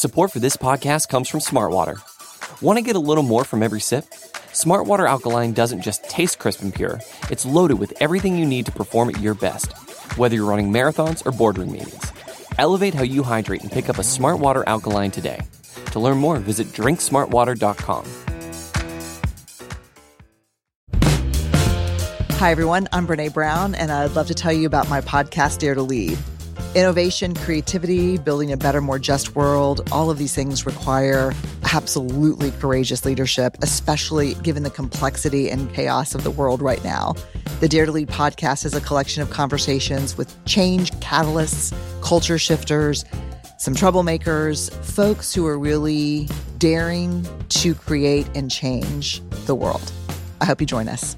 Support for this podcast comes from Smartwater. Want to get a little more from every sip? Smartwater Alkaline doesn't just taste crisp and pure, it's loaded with everything you need to perform at your best, whether you're running marathons or boardroom meetings. Elevate how you hydrate and pick up a Smartwater Alkaline today. To learn more, visit drinksmartwater.com. Hi, everyone. I'm Brene Brown, and I'd love to tell you about my podcast, Dare to Lead. Innovation, creativity, building a better, more just world, all of these things require absolutely courageous leadership, especially given the complexity and chaos of the world right now. The Dare to Lead podcast is a collection of conversations with change catalysts, culture shifters, some troublemakers, folks who are really daring to create and change the world. I hope you join us.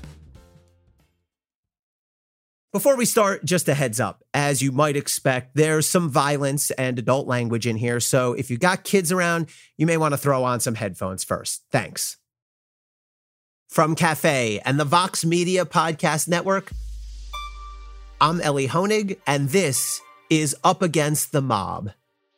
Before we start, just a heads up. As you might expect, there's some violence and adult language in here, so if you got kids around, you may want to throw on some headphones first. Thanks. From Cafe and the Vox Media Podcast Network, I'm Elie Honig, and this is Up Against the Mob.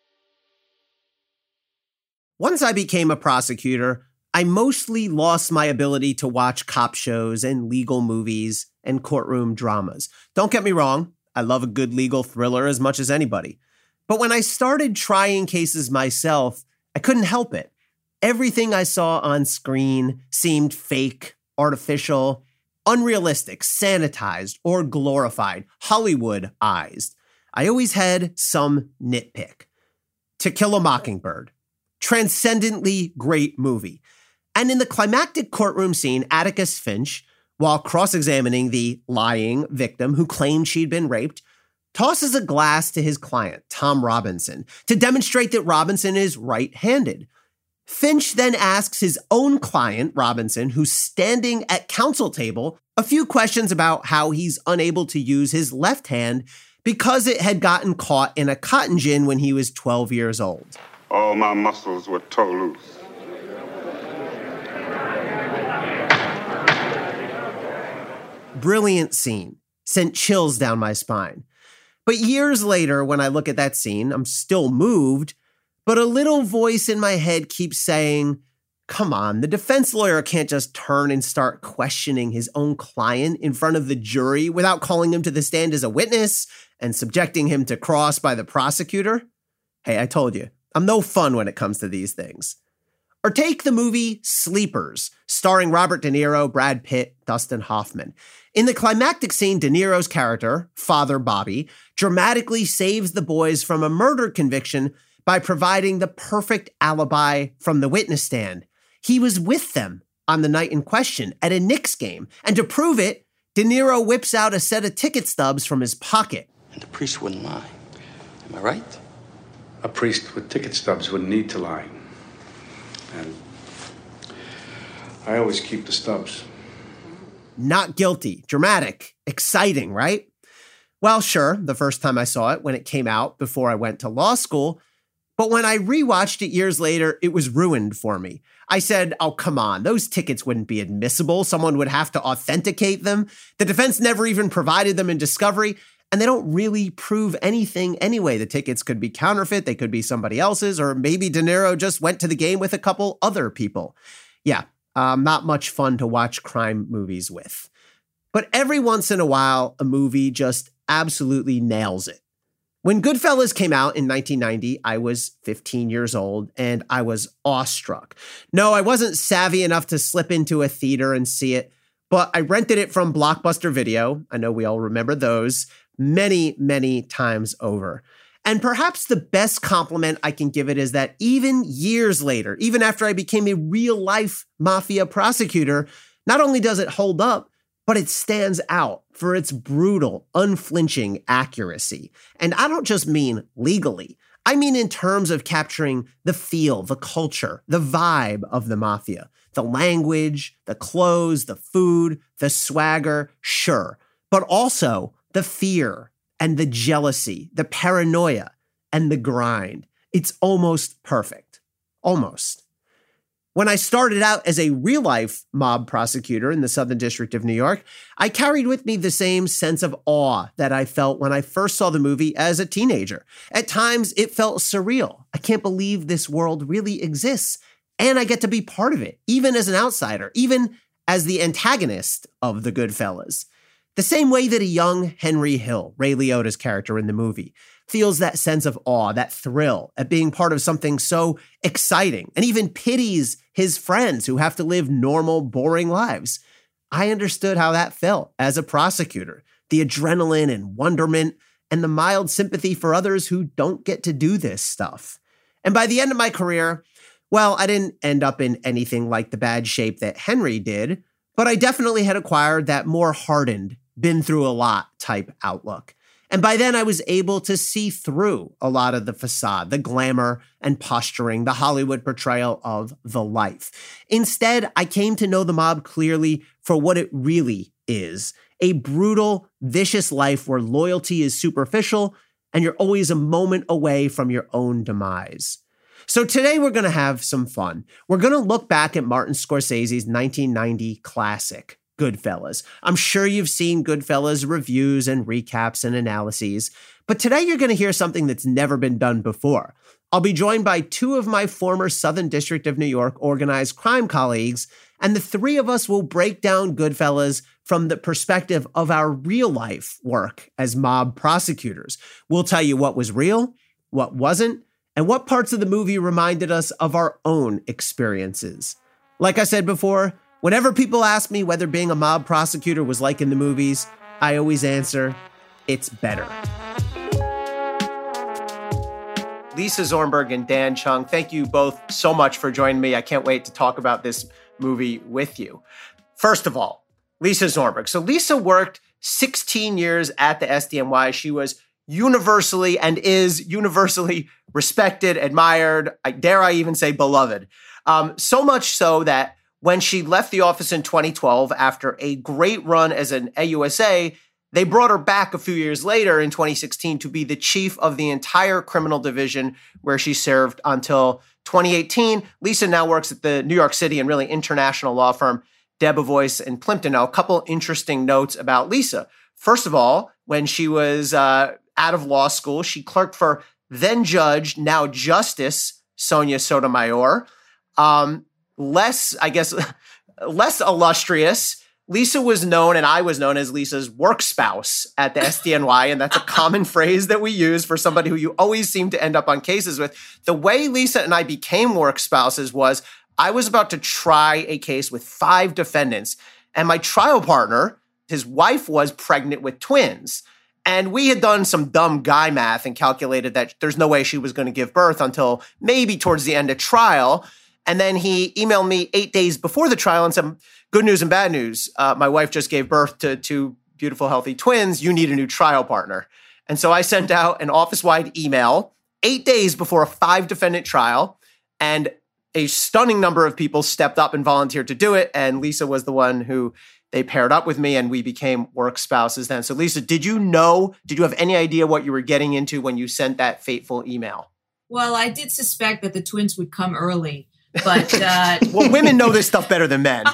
Once I became a prosecutor, I mostly lost my ability to watch cop shows and legal movies and courtroom dramas. Don't get me wrong, I love a good legal thriller as much as anybody. But when I started trying cases myself, I couldn't help it. Everything I saw on screen seemed fake, artificial, unrealistic, sanitized, or glorified, Hollywoodized. I always had some nitpick. To Kill a Mockingbird. Transcendently great movie. And in the climactic courtroom scene, Atticus Finch, while cross-examining the lying victim who claimed she'd been raped, tosses a glass to his client, Tom Robinson, to demonstrate that Robinson is right-handed. Finch then asks his own client, Robinson, who's standing at counsel table, a few questions about how he's unable to use his left hand because it had gotten caught in a cotton gin when he was 12 years old. All my muscles were tore loose. Brilliant scene. Sent chills down my spine. But years later, when I look at that scene, I'm still moved, but a little voice in my head keeps saying, come on, the defense lawyer can't just turn and start questioning his own client in front of the jury without calling him to the stand as a witness and subjecting him to cross by the prosecutor. Hey, I told you, I'm no fun when it comes to these things. Or take the movie Sleepers, starring Robert De Niro, Brad Pitt, Dustin Hoffman. In the climactic scene, De Niro's character, Father Bobby, dramatically saves the boys from a murder conviction by providing the perfect alibi from the witness stand. He was with them on the night in question at a Knicks game, and to prove it, De Niro whips out a set of ticket stubs from his pocket. And the priest wouldn't lie. Am I right? A priest with ticket stubs wouldn't need to lie. And I always keep the stubs. Not guilty. Dramatic. Exciting, right? Well, sure, the first time I saw it when it came out before I went to law school. But when I rewatched it years later, it was ruined for me. I said, oh, come on, those tickets wouldn't be admissible. Someone would have to authenticate them. The defense never even provided them in discovery. And they don't really prove anything anyway. The tickets could be counterfeit, they could be somebody else's, or maybe De Niro just went to the game with a couple other people. Yeah, not much fun to watch crime movies with. But every once in a while, a movie just absolutely nails it. When Goodfellas came out in 1990, I was 15 years old, and I was awestruck. No, I wasn't savvy enough to slip into a theater and see it, but I rented it from Blockbuster Video. I know we all remember those. Many, many times over. And perhaps the best compliment I can give it is that even years later, even after I became a real-life mafia prosecutor, not only does it hold up, but it stands out for its brutal, unflinching accuracy. And I don't just mean legally. I mean in terms of capturing the feel, the culture, the vibe of the mafia. The language, the clothes, the food, the swagger, sure. But also the fear and the jealousy, the paranoia and the grind. It's almost perfect. Almost. When I started out as a real-life mob prosecutor in the Southern District of New York, I carried with me the same sense of awe that I felt when I first saw the movie as a teenager. At times, it felt surreal. I can't believe this world really exists. And I get to be part of it, even as an outsider, even as the antagonist of the Goodfellas. The same way that a young Henry Hill, Ray Liotta's character in the movie, feels that sense of awe, that thrill at being part of something so exciting, and even pities his friends who have to live normal, boring lives. I understood how that felt as a prosecutor, the adrenaline and wonderment, and the mild sympathy for others who don't get to do this stuff. And by the end of my career, well, I didn't end up in anything like the bad shape that Henry did, but I definitely had acquired that more hardened, been through a lot type outlook. And by then I was able to see through a lot of the facade, the glamour and posturing, the Hollywood portrayal of the life. Instead, I came to know the mob clearly for what it really is, a brutal, vicious life where loyalty is superficial and you're always a moment away from your own demise. So today we're going to have some fun. We're going to look back at Martin Scorsese's 1990 classic, Goodfellas. I'm sure you've seen Goodfellas reviews and recaps and analyses, but today you're going to hear something that's never been done before. I'll be joined by two of my former Southern District of New York organized crime colleagues, and the three of us will break down Goodfellas from the perspective of our real life work as mob prosecutors. We'll tell you what was real, what wasn't, and what parts of the movie reminded us of our own experiences. Like I said before, whenever people ask me whether being a mob prosecutor was like in the movies, I always answer, it's better. Lisa Zornberg and Dan Chung, thank you both so much for joining me. I can't wait to talk about this movie with you. First of all, Lisa Zornberg. So Lisa worked 16 years at the SDNY. She was universally and is universally respected, admired, dare I even say beloved. So much so that when she left the office in 2012 after a great run as an AUSA, they brought her back a few years later in 2016 to be the chief of the entire criminal division where she served until 2018. Lisa now works at the New York City and really international law firm Debevoise and Plimpton. Now, a couple interesting notes about Lisa. First of all, when she was out of law school, she clerked for then judge, now Justice Sonia Sotomayor. Less illustrious. Lisa was known, and I was known as Lisa's work spouse at the SDNY, and that's a common phrase that we use for somebody who you always seem to end up on cases with. The way Lisa and I became work spouses was I was about to try a case with 5 defendants, and my trial partner, his wife, was pregnant with twins. And we had done some dumb guy math and calculated that there's no way she was going to give birth until maybe towards the end of trial. And then he emailed me 8 days before the trial and said, good news and bad news. My wife just gave birth to 2 beautiful, healthy twins. You need a new trial partner. And so I sent out an office-wide email 8 days before a 5-defendant trial. And a stunning number of people stepped up and volunteered to do it. And Lisa was the one who they paired up with me, and we became work spouses then. So Lisa, did you have any idea what you were getting into when you sent that fateful email? Well, I did suspect that the twins would come early. But well, women know this stuff better than men.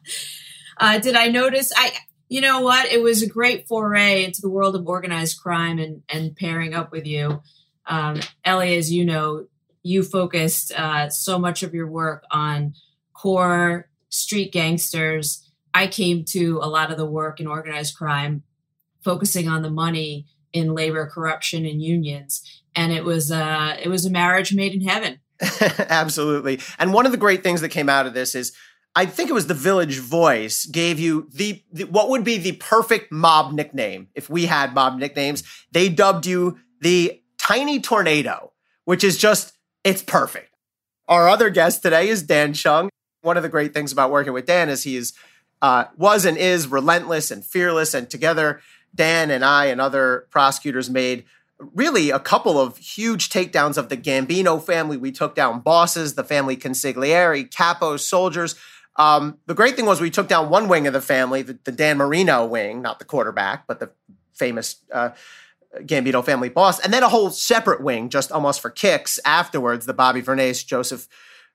Did I notice? You know what? It was a great foray into the world of organized crime and pairing up with you. Ellie, as you know, you focused so much of your work on core street gangsters. I came to a lot of the work in organized crime, focusing on the money in labor, corruption, and unions. And it was a marriage made in heaven. Absolutely. And one of the great things that came out of this is, I think it was the Village Voice gave you the what would be the perfect mob nickname. If we had mob nicknames, they dubbed you the Tiny Tornado, which is just, it's perfect. Our other guest today is Dan Chung. One of the great things about working with Dan is he was and is relentless and fearless. And together, Dan and I and other prosecutors made really a couple of huge takedowns of the Gambino family. We took down bosses, the family Consigliere, capos, soldiers. The great thing was we took down one wing of the family, the Dan Marino wing, not the quarterback, but the famous Gambino family boss, and then a whole separate wing just almost for kicks afterwards, the Bobby Vernace, Joseph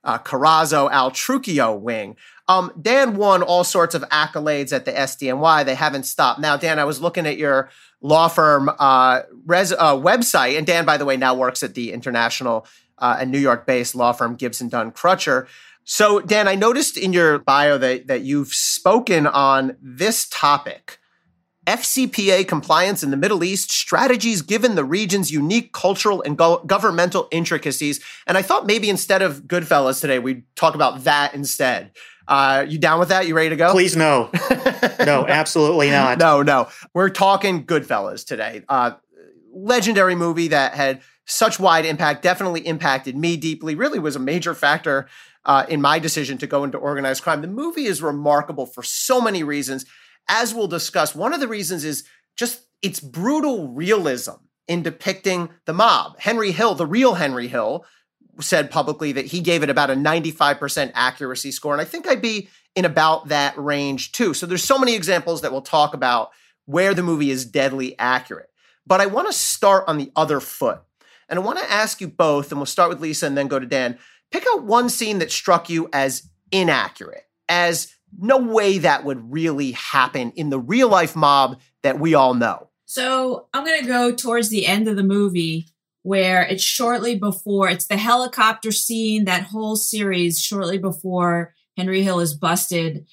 Carazo, Al Trucchio wing. Dan won all sorts of accolades at the SDNY. They haven't stopped. Now, Dan, I was looking at your law firm website, and Dan, by the way, now works at the international and New York-based law firm Gibson Dunn Crutcher. So, Dan, I noticed in your bio that you've spoken on this topic: FCPA compliance in the Middle East, strategies given the region's unique cultural and governmental intricacies. And I thought maybe instead of Goodfellas today, we'd talk about that instead. You down with that? You ready to go? Please, no. No, absolutely not. No. We're talking Goodfellas today. Legendary movie that had such wide impact, definitely impacted me deeply, really was a major factor in my decision to go into organized crime. The movie is remarkable for so many reasons. As we'll discuss, one of the reasons is just its brutal realism in depicting the mob. Henry Hill, the real Henry Hill, said publicly that he gave it about a 95% accuracy score. And I think I'd be in about that range too. So there's so many examples that we'll talk about where the movie is deadly accurate. But I want to start on the other foot. And I want to ask you both, and we'll start with Lisa and then go to Dan, pick out one scene that struck you as inaccurate, as no way that would really happen in the real life mob that we all know. So I'm going to go towards the end of the movie where it's shortly before, it's the helicopter scene, that whole series shortly before Henry Hill is busted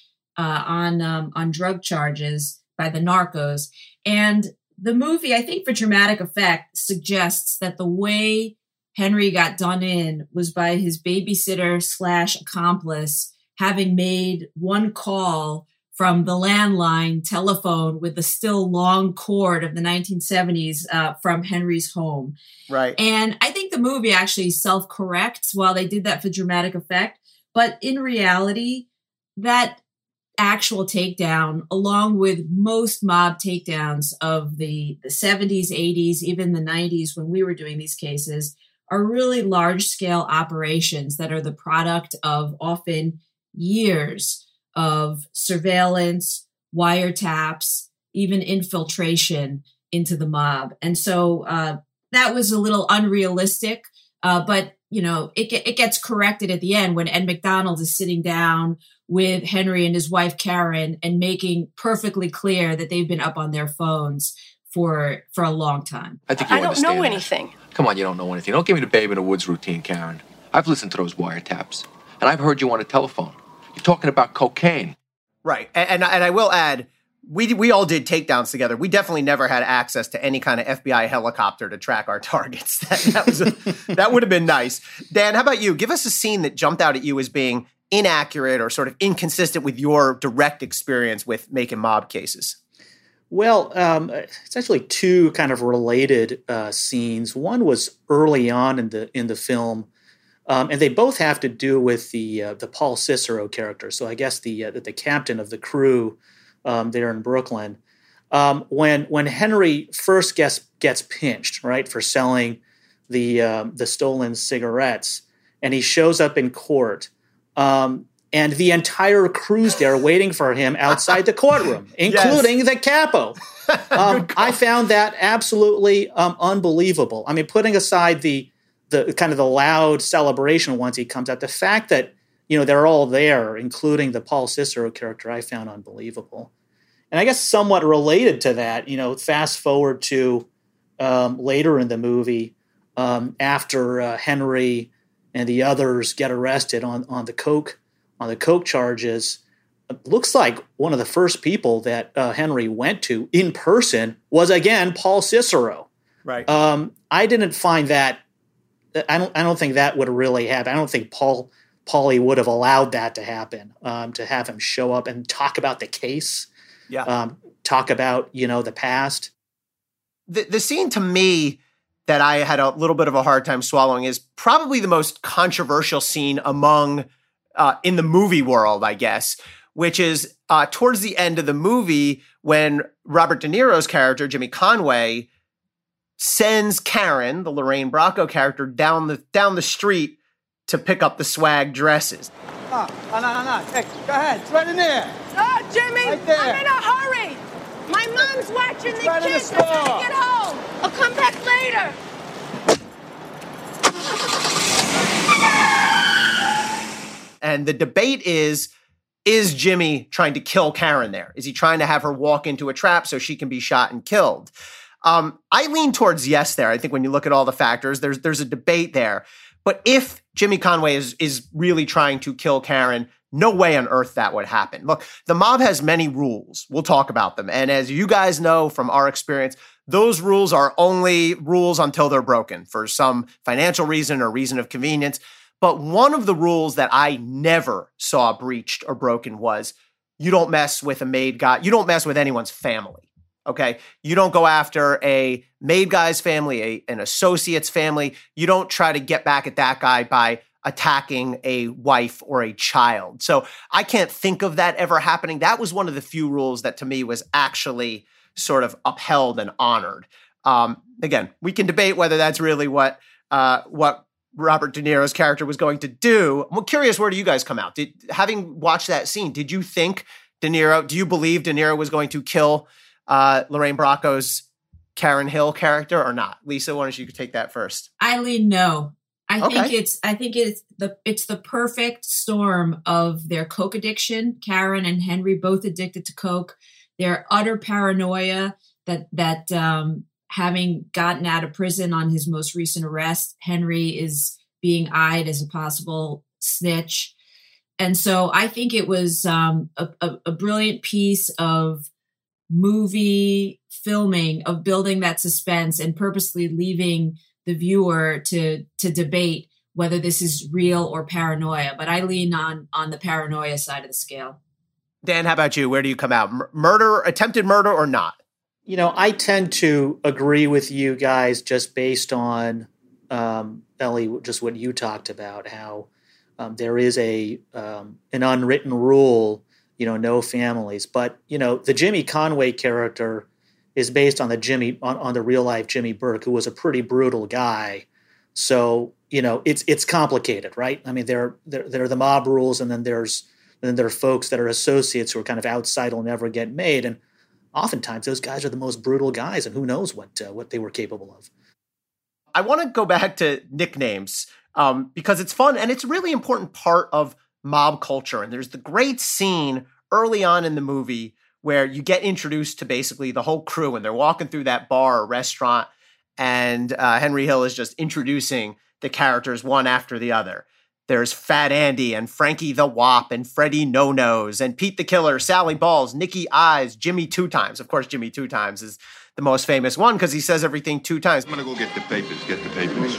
on drug charges by the narcos. And the movie, I think for dramatic effect, suggests that the way Henry got done in was by his babysitter / accomplice having made one call from the landline telephone with the still long cord of the 1970s from Henry's home. Right. And I think the movie actually self-corrects while they did that for dramatic effect. But in reality, that actual takedown, along with most mob takedowns of the 70s, 80s, even the 90s when we were doing these cases, are really large-scale operations that are the product of often years of surveillance, wiretaps, even infiltration into the mob. And so that was a little unrealistic, but it gets corrected at the end when Ed McDonald is sitting down with Henry and his wife Karen and making perfectly clear that they've been up on their phones for a long time. I think you don't know that. anything. Come on, you don't know anything. Don't give me the babe in the woods routine, Karen. I've listened to those wiretaps, and I've heard you on the telephone. You're talking about cocaine. Right. And I will add, we all did takedowns together. We definitely never had access to any kind of FBI helicopter to track our targets. That would have been nice. Dan, how about you? Give us a scene that jumped out at you as being inaccurate or sort of inconsistent with your direct experience with making mob cases. Well, it's actually two kind of related scenes. One was early on in the film, and they both have to do with the Paul Cicero character. So I guess the captain of the crew there in Brooklyn. When Henry first gets pinched, right, for selling the stolen cigarettes, and he shows up in court. And the entire crew's there waiting for him outside the courtroom, including the capo. I found that absolutely unbelievable. I mean, putting aside the kind of the loud celebration once he comes out, the fact that, they're all there, including the Paul Cicero character, I found unbelievable. And I guess somewhat related to that, fast forward to later in the movie, after Henry and the others get arrested on the coke charges. It looks like one of the first people that Henry went to in person was again Paul Cicero. Right. I didn't find that. I don't think that would really happen. I don't think Paulie would have allowed that to happen. To have him show up and talk about the case. Yeah. Talk about the past. The scene to me that I had a little bit of a hard time swallowing is probably the most controversial scene among in the movie world, I guess, which is towards the end of the movie when Robert De Niro's character, Jimmy Conway, sends Karen, the Lorraine Bracco character, down the street to pick up the swag dresses. No. Hey, go ahead. It's right in there. Oh, Jimmy, right there. I'm in a hurry. My mom's watching the right kids. I gotta get home. I'll come back later. And the debate is Jimmy trying to kill Karen there? Is he trying to have her walk into a trap so she can be shot and killed? I lean towards yes there. I think when you look at all the factors, there's a debate there. But if Jimmy Conway is really trying to kill Karen, no way on earth that would happen. Look, the mob has many rules. We'll talk about them. And as you guys know from our experience, those rules are only rules until they're broken for some financial reason or reason of convenience. But one of the rules that I never saw breached or broken was you don't mess with a maid guy. You don't mess with anyone's family. Okay. You don't go after a maid guy's family, an associate's family. You don't try to get back at that guy by attacking a wife or a child. So I can't think of that ever happening. That was one of the few rules that to me was actually sort of upheld and honored. Again, we can debate whether that's really what Robert De Niro's character was going to do. I'm curious, where do you guys come out? Having watched that scene, did you think do you believe De Niro was going to kill Lorraine Bracco's Karen Hill character or not? Lisa, why don't you take that first? I lean no. I think it's the perfect storm of their coke addiction. Karen and Henry both addicted to coke. Their utter paranoia that having gotten out of prison on his most recent arrest, Henry is being eyed as a possible snitch. And so I think it was a brilliant piece of movie filming of building that suspense and purposely leaving the viewer to debate whether this is real or paranoia. But I lean on the paranoia side of the scale. Dan, how about you? Where do you come out? Murder, attempted murder or not? You know, I tend to agree with you guys just based on, Ellie, just what you talked about, how there is an unwritten rule, no families. But, the Jimmy Conway character is based on the real life Jimmy Burke, who was a pretty brutal guy. So, it's complicated, right? I mean, there are the mob rules, and then there are folks that are associates who are kind of outside, will never get made. And oftentimes those guys are the most brutal guys, and who knows what they were capable of. I want to go back to nicknames because it's fun and it's a really important part of mob culture. And there's the great scene early on in the movie where you get introduced to basically the whole crew, and they're walking through that bar or restaurant, and Henry Hill is just introducing the characters one after the other. There's Fat Andy and Frankie the Wop and Freddie No-Nose and Pete the Killer, Sally Balls, Nicky Eyes, Jimmy Two Times. Of course, Jimmy Two Times is the most famous one because he says everything two times. I'm going to go get the papers.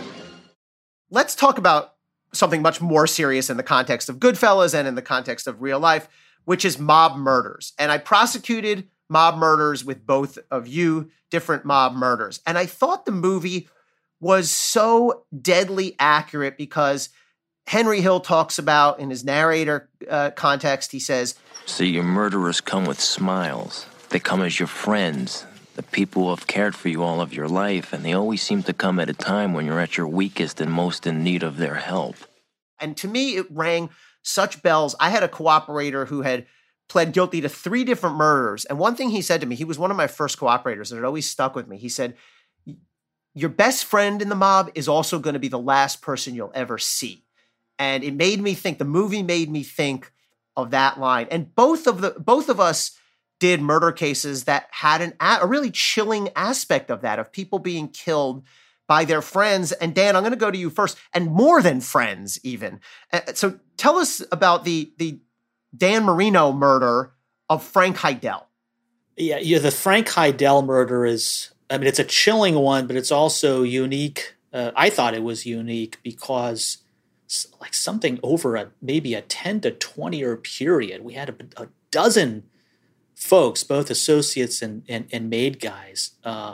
Let's talk about something much more serious in the context of Goodfellas and in the context of real life, which is mob murders. And I prosecuted mob murders with both of you, different mob murders. And I thought the movie was so deadly accurate because Henry Hill talks about, in his narrator context, he says, "See, your murderers come with smiles. They come as your friends, the people who have cared for you all of your life, and they always seem to come at a time when you're at your weakest and most in need of their help." And to me, it rang such bells. I had a cooperator who had pled guilty to 3 different murders. And one thing he said to me, he was one of my first cooperators, and it always stuck with me. He said, your best friend in the mob is also going to be the last person you'll ever see. And it made me think, the movie made me think of that line. And both of us did murder cases that had a really chilling aspect of that, of people being killed by their friends. And Dan, I'm going to go to you first, and more than friends even. So tell us about the Dan Marino murder of Frank Heidel. Yeah, the Frank Heidel murder is, it's a chilling one, but it's also unique. I thought it was unique because like something over maybe a 10 to 20 year period, we had a dozen folks, both associates and maid guys,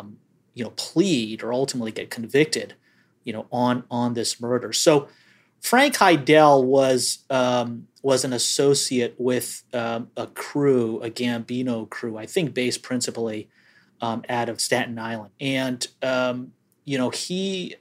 plead or ultimately get convicted, on this murder. So Frank Heidel was an associate with a crew, a Gambino crew, I think based principally out of Staten Island, and he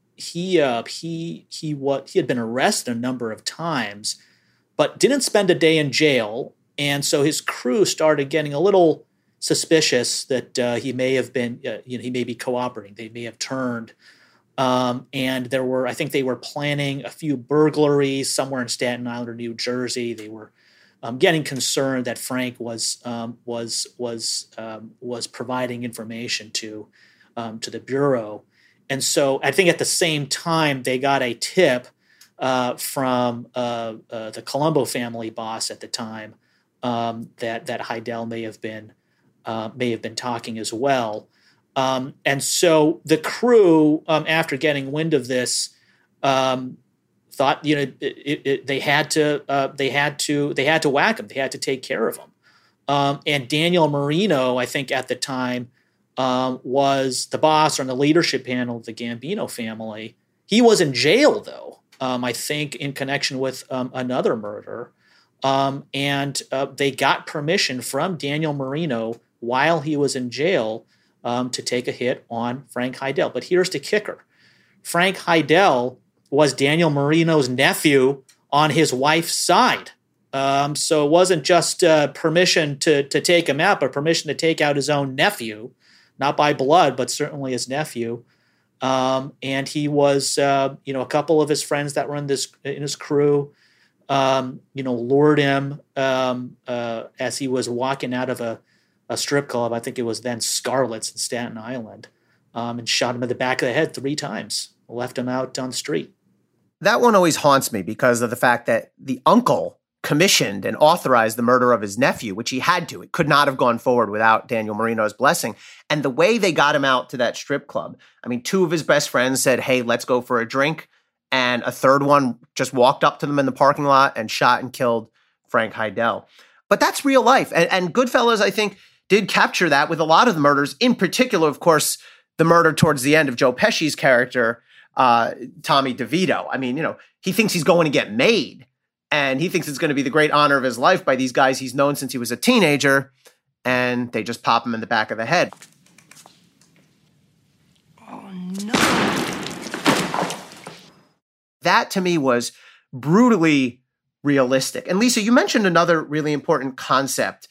had been arrested a number of times, but didn't spend a day in jail, and so his crew started getting a little suspicious that he may have been, he may be cooperating. They may have turned And I think they were planning a few burglaries somewhere in Staten Island or New Jersey. They were getting concerned that Frank was providing information to the Bureau. And so I think at the same time, they got a tip from the Colombo family boss at the time that Heidel may have been talking as well. And so the crew, after getting wind of this, thought they had to whack him. They had to take care of him. And Daniel Marino, I think at the time, was the boss on the leadership panel of the Gambino family. He was in jail, though, I think in connection with another murder. And they got permission from Daniel Marino while he was in jail to take a hit on Frank Heidel. But here's the kicker. Frank Heidel was Daniel Marino's nephew on his wife's side. So it wasn't just permission to take him out, but permission to take out his own nephew. Not by blood, but certainly his nephew. And he was, a couple of his friends that were in his crew, lured him as he was walking out of a strip club. I think it was then Scarlett's in Staten Island, and shot him in the back of the head 3 times, left him out on the street. That one always haunts me because of the fact that the uncle commissioned and authorized the murder of his nephew, which he had to. It could not have gone forward without Daniel Marino's blessing. And the way they got him out to that strip club, I mean, 2 of his best friends said, hey, let's go for a drink. And a third one just walked up to them in the parking lot and shot and killed Frank Heidel. But that's real life. And Goodfellas, I think, did capture that with a lot of the murders. In particular, of course, the murder towards the end of Joe Pesci's character, Tommy DeVito. I mean, he thinks he's going to get made. And he thinks it's going to be the great honor of his life by these guys he's known since he was a teenager. And they just pop him in the back of the head. Oh, no. That, to me, was brutally realistic. And Lisa, you mentioned another really important concept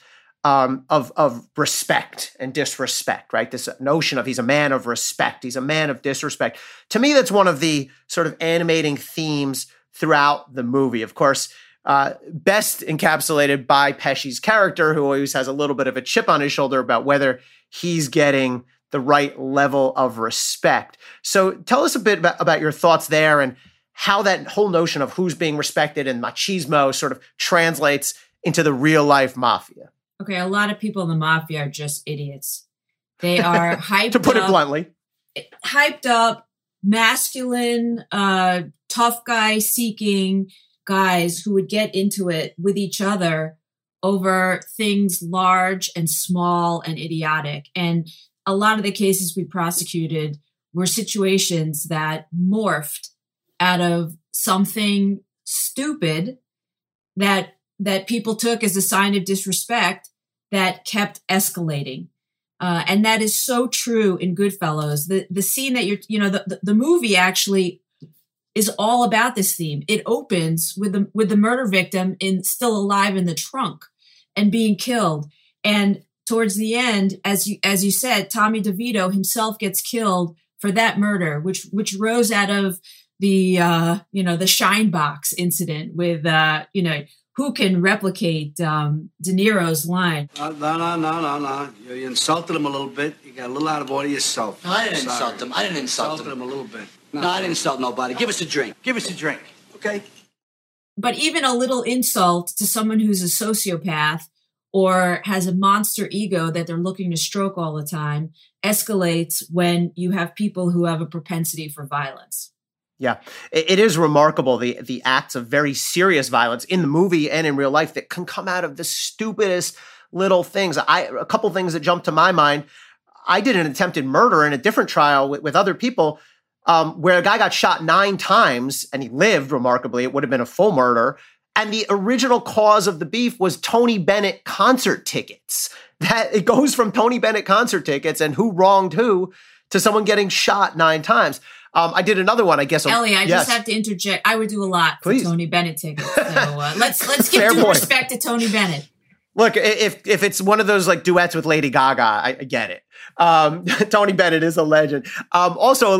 of respect and disrespect, right? This notion of he's a man of respect. He's a man of disrespect. To me, that's one of the sort of animating themes throughout the movie. Of course, best encapsulated by Pesci's character, who always has a little bit of a chip on his shoulder about whether he's getting the right level of respect. So tell us a bit about your thoughts there and how that whole notion of who's being respected and machismo sort of translates into the real life mafia. Okay, a lot of people in the mafia are just idiots. They are hyped to put it bluntly. Hyped up, masculine, tough guy seeking guys who would get into it with each other over things large and small and idiotic. And a lot of the cases we prosecuted were situations that morphed out of something stupid that people took as a sign of disrespect that kept escalating. And that is so true in Goodfellas. The scene that the movie actually is all about this theme. It opens with the murder victim still alive in the trunk and being killed. And towards the end, as you said, Tommy DeVito himself gets killed for that murder, which rose out of the Shine Box incident with who can replicate De Niro's line. No. You insulted him a little bit. You got a little out of order yourself. No, I didn't insult him. I didn't insult him. Insulted him a little bit. No, I didn't insult nobody. Give us a drink. Give us a drink, okay? But even a little insult to someone who's a sociopath or has a monster ego that they're looking to stroke all the time escalates when you have people who have a propensity for violence. Yeah, it is remarkable, the acts of very serious violence in the movie and in real life that can come out of the stupidest little things. A couple things that jump to my mind. I did an attempted murder in a different trial with other people where a guy got shot 9 times and he lived remarkably. It would have been a full murder. And the original cause of the beef was Tony Bennett concert tickets. That it goes from Tony Bennett concert tickets and who wronged who to someone getting shot 9 times. I did another one, I guess. Ellie, I just have to interject. I would do a lot for Tony Bennett tickets. So let's give due respect to Tony Bennett. Look, if it's one of those like duets with Lady Gaga, I get it. Tony Bennett is a legend. Also,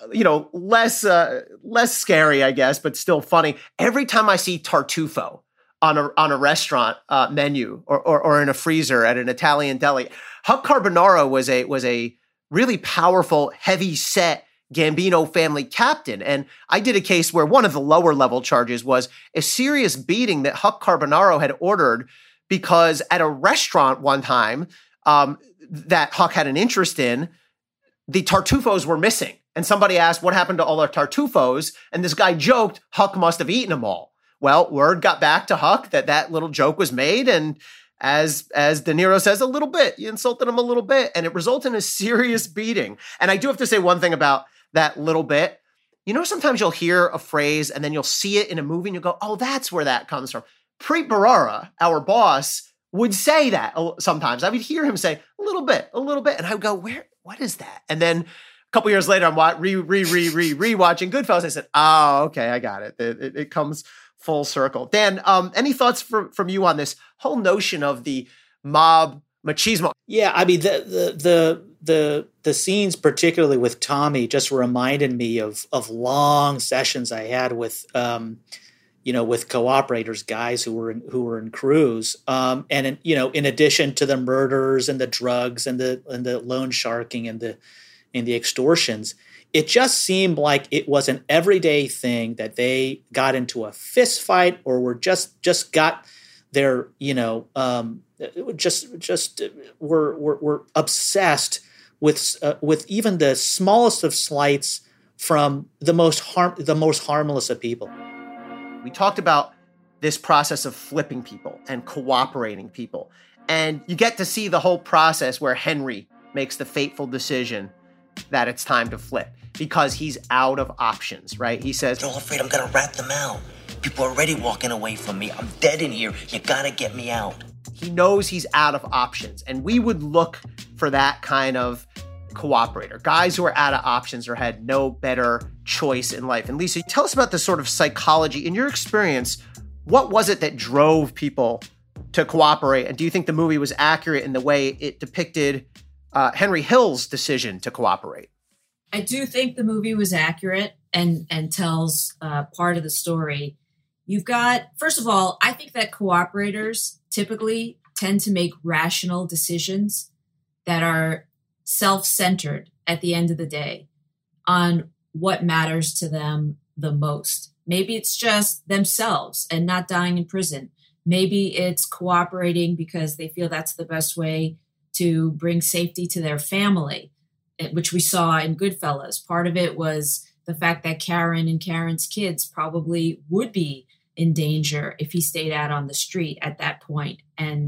less scary, I guess, but still funny. Every time I see Tartufo on a restaurant menu or in a freezer at an Italian deli, Huck Carbonaro was a really powerful, heavy set Gambino family captain. And I did a case where one of the lower level charges was a serious beating that Huck Carbonaro had ordered because at a restaurant one time that Huck had an interest in, the Tartufos were missing. And somebody asked, what happened to all our Tartufos? And this guy joked, Huck must have eaten them all. Well, word got back to Huck that little joke was made. And as De Niro says, a little bit, you insulted him a little bit. And it resulted in a serious beating. And I do have to say one thing about that little bit. Sometimes you'll hear a phrase and then you'll see it in a movie and you'll go, oh, that's where that comes from. Preet Bharara, our boss, would say that sometimes. I would hear him say, a little bit. And I would go, what is that? And then a couple years later, I'm rewatching Goodfellas. I said, oh, okay, I got it. It comes full circle. Dan, any thoughts from you on this whole notion of the mob machismo? Yeah, I mean, the scenes, particularly with Tommy, just reminded me of long sessions I had with with cooperators, guys who were in crews, and in addition to the murders and the drugs and the loan sharking and the extortions, it just seemed like it was an everyday thing that they got into a fist fight or were just got their were obsessed with even the smallest of slights from the most harmless of people. We talked about this process of flipping people and cooperating people. And you get to see the whole process where Henry makes the fateful decision that it's time to flip because he's out of options, right? He says, "They're all afraid I'm going to rat them out. People are already walking away from me. I'm dead in here. You got to get me out." He knows he's out of options. And we would look for that kind of cooperator, guys who are out of options or had no better choice in life. And Lisa, tell us about the sort of psychology. In your experience, what was it that drove people to cooperate? And do you think the movie was accurate in the way it depicted Henry Hill's decision to cooperate? I do think the movie was accurate and tells part of the story. You've got, first of all, I think that cooperators typically tend to make rational decisions that are self-centered at the end of the day on what matters to them the most. Maybe it's just themselves and not dying in prison. Maybe it's cooperating because they feel that's the best way to bring safety to their family, which we saw in Goodfellas. Part of it was the fact that Karen and Karen's kids probably would be in danger if he stayed out on the street at that point. And,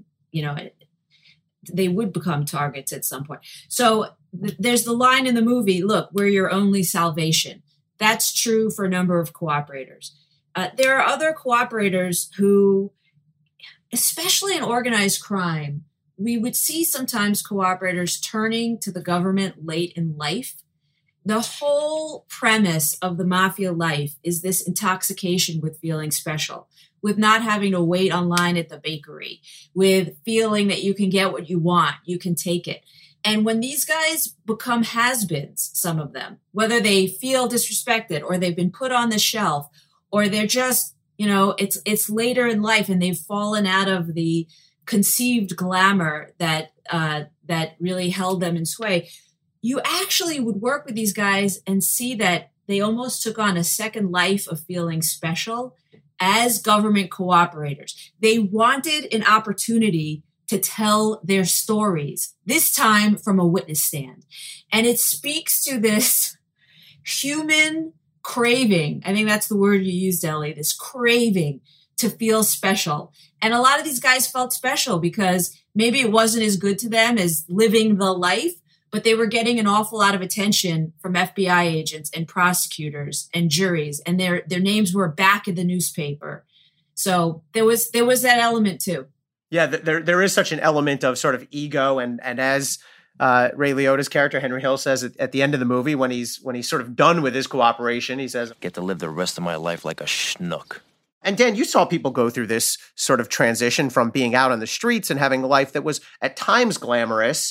they would become targets at some point. So there's the line in the movie, look, we're your only salvation. That's true for a number of cooperators. There are other cooperators who, especially in organized crime, we would see sometimes cooperators turning to the government late in life. The whole premise of the mafia life is this intoxication with feeling special, with not having to wait online at the bakery, with feeling that you can get what you want, you can take it. And when these guys become has-beens, some of them, whether they feel disrespected or they've been put on the shelf or they're just, it's later in life and they've fallen out of the conceived glamour that really held them in sway, you actually would work with these guys and see that they almost took on a second life of feeling special as government cooperators. They wanted an opportunity to tell their stories, this time from a witness stand. And it speaks to this human craving. I think that's the word you used, Ellie, this craving to feel special. And a lot of these guys felt special because maybe it wasn't as good to them as living the life, but they were getting an awful lot of attention from FBI agents and prosecutors and juries, and their names were back in the newspaper. So there was that element too. Yeah, there is such an element of sort of ego, and as Ray Liotta's character Henry Hill says at the end of the movie, when he's sort of done with his cooperation, he says, "Get to live the rest of my life like a schnook." And Dan, you saw people go through this sort of transition from being out on the streets and having a life that was at times glamorous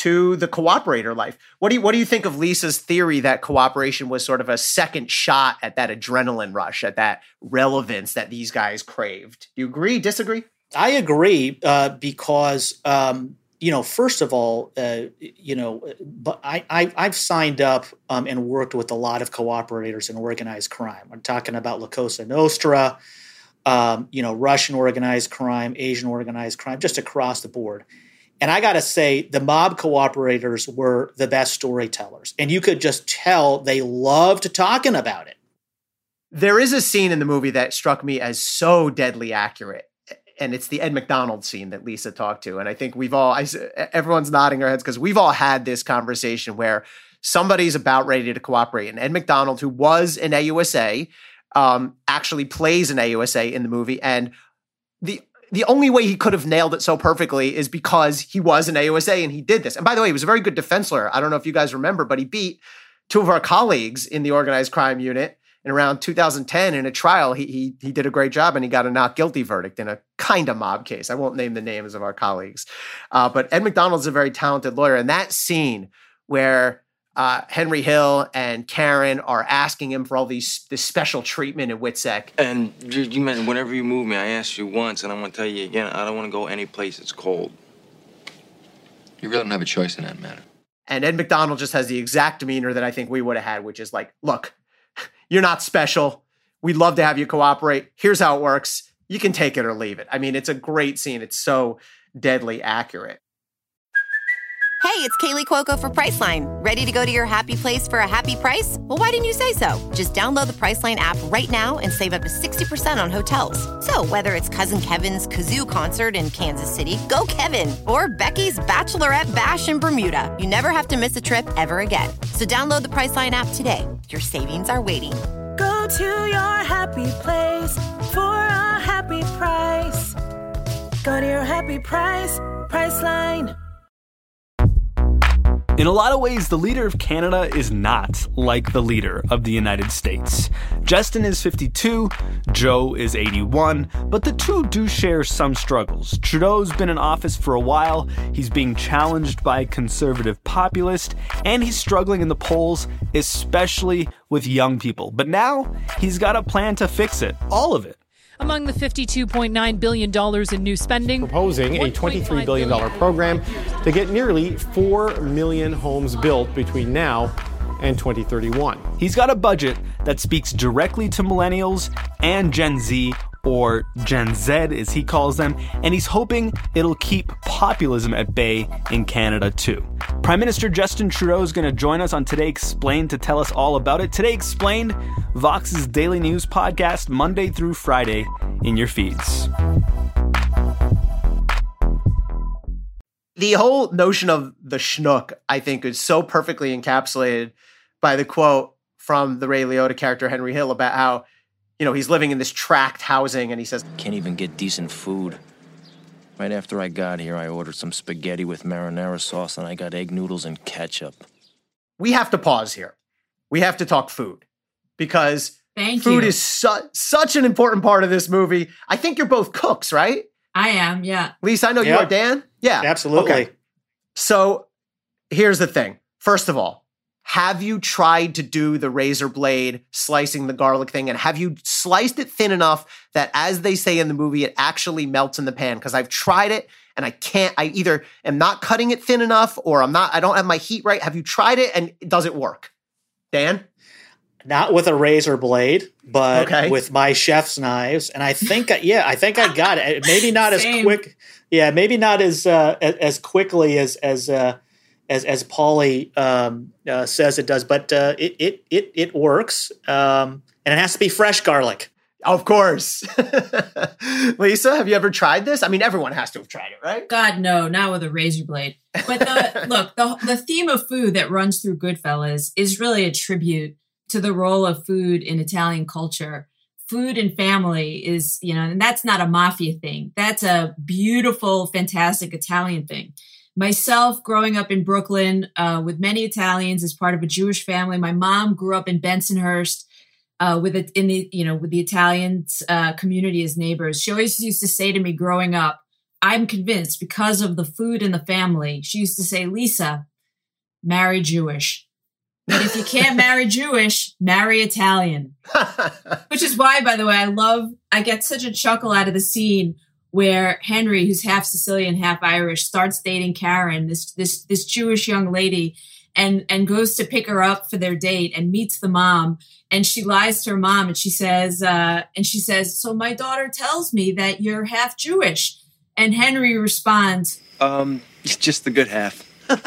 to the cooperator life. What do you think of Lisa's theory that cooperation was sort of a second shot at that adrenaline rush, at that relevance that these guys craved? Do you agree, disagree? I agree because, first of all, but I've signed up and worked with a lot of cooperators in organized crime. I'm talking about La Cosa Nostra, Russian organized crime, Asian organized crime, just across the board. And I got to say, the mob cooperators were the best storytellers. And you could just tell they loved talking about it. There is a scene in the movie that struck me as so deadly accurate. And it's the Ed McDonald scene that Lisa talked to. And I think everyone's nodding their heads because we've all had this conversation where somebody's about ready to cooperate. And Ed McDonald, who was in AUSA, actually plays in AUSA in the movie. And the only way he could have nailed it so perfectly is because he was an AUSA and he did this. And by the way, he was a very good defense lawyer. I don't know if you guys remember, but he beat two of our colleagues in the organized crime unit in around 2010 in a trial. He did a great job and he got a not guilty verdict in a kind of mob case. I won't name the names of our colleagues. But Ed McDonald's a very talented lawyer. And that scene where Henry Hill and Karen are asking him for all this special treatment in WITSEC. And you meant whenever you move me, I asked you once, and I'm going to tell you again, I don't want to go any place that's cold. You really don't have a choice in that matter. And Ed McDonald just has the exact demeanor that I think we would have had, which is like, look, you're not special. We'd love to have you cooperate. Here's how it works. You can take it or leave it. I mean, it's a great scene. It's so deadly accurate. Hey, it's Kaylee Cuoco for Priceline. Ready to go to your happy place for a happy price? Well, why didn't you say so? Just download the Priceline app right now and save up to 60% on hotels. So whether it's Cousin Kevin's Kazoo Concert in Kansas City, go Kevin, or Becky's Bachelorette Bash in Bermuda, you never have to miss a trip ever again. So download the Priceline app today. Your savings are waiting. Go to your happy place for a happy price. Go to your happy price, Priceline. In a lot of ways, the leader of Canada is not like the leader of the United States. Justin is 52, Joe is 81, but the two do share some struggles. Trudeau's been in office for a while, he's being challenged by a conservative populist, and he's struggling in the polls, especially with young people. But now, he's got a plan to fix it, all of it. Among the $52.9 billion in new spending, proposing a $23 billion program to get nearly 4 million homes built between now and 2031. He's got a budget that speaks directly to millennials and Gen Z, or Gen Z as he calls them, and he's hoping it'll keep populism at bay in Canada too. Prime Minister Justin Trudeau is going to join us on Today Explained to tell us all about it. Today Explained, Vox's daily news podcast, Monday through Friday in your feeds. The whole notion of the schnook, I think, is so perfectly encapsulated by the quote from the Ray Liotta character Henry Hill about how, he's living in this tract housing and he says, can't even get decent food. Right after I got here, I ordered some spaghetti with marinara sauce and I got egg noodles and ketchup. We have to pause here. We have to talk food because food is such an important part of this movie. I think you're both cooks, right? I am, yeah. Lisa, I know you are. Dan? Yeah. Absolutely. Okay. So here's the thing. First of all, have you tried to do the razor blade slicing the garlic thing? And have you sliced it thin enough that, as they say in the movie, it actually melts in the pan? Because I've tried it and I can't. I either am not cutting it thin enough or I don't have my heat right. Have you tried it and does it work? Dan? Not with a razor blade, but with my chef's knives. And I think I got it. Maybe not as quick. Yeah, maybe not as quickly as Paulie says it does, but it works, and it has to be fresh garlic. Of course. Lisa, have you ever tried this? I mean, everyone has to have tried it, right? God, no, not with a razor blade. But the theme of food that runs through Goodfellas is really a tribute to the role of food in Italian culture. Food and family is, and that's not a mafia thing. That's a beautiful, fantastic Italian thing. Myself, growing up in Brooklyn with many Italians as part of a Jewish family, my mom grew up in Bensonhurst with the Italian community as neighbors. She always used to say to me growing up, I'm convinced because of the food in the family, she used to say, Lisa, marry Jewish. But if you can't marry Jewish, marry Italian. Which is why, by the way, I get such a chuckle out of the scene where Henry, who's half Sicilian, half Irish, starts dating Karen, this Jewish young lady, and goes to pick her up for their date and meets the mom. And she lies to her mom and she says, so my daughter tells me that you're half Jewish. And Henry responds, just the good half.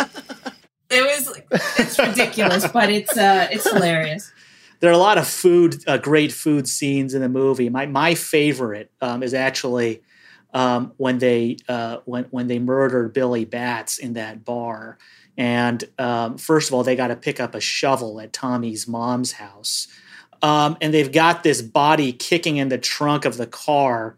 It's ridiculous, but it's hilarious. There are a lot of great food scenes in the movie. My favorite is actually when they murdered Billy Batts in that bar. And first of all, they got to pick up a shovel at Tommy's mom's house. And they've got this body kicking in the trunk of the car.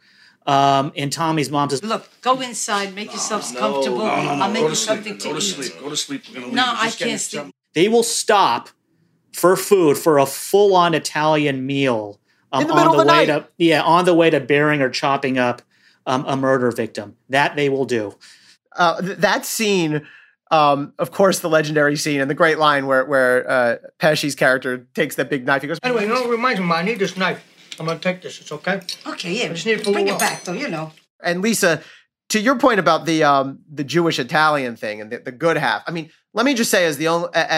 And Tommy's mom says, look, go inside, make yourselves comfortable. I'll make you something to eat. Go to sleep. No, I can't sleep. They will stop for food for a full-on Italian meal in the middle of the night. On the way to burying or chopping up a murder victim. That they will do. That scene, of course, the legendary scene and the great line where Pesci's character takes that big knife. He goes, anyway, it reminds me, I need this knife. I'm going to take this. It's okay? Okay, yeah. I just need it for bring a it back, though, And Lisa, to your point about the Jewish-Italian thing and the good half, I mean, let me just say as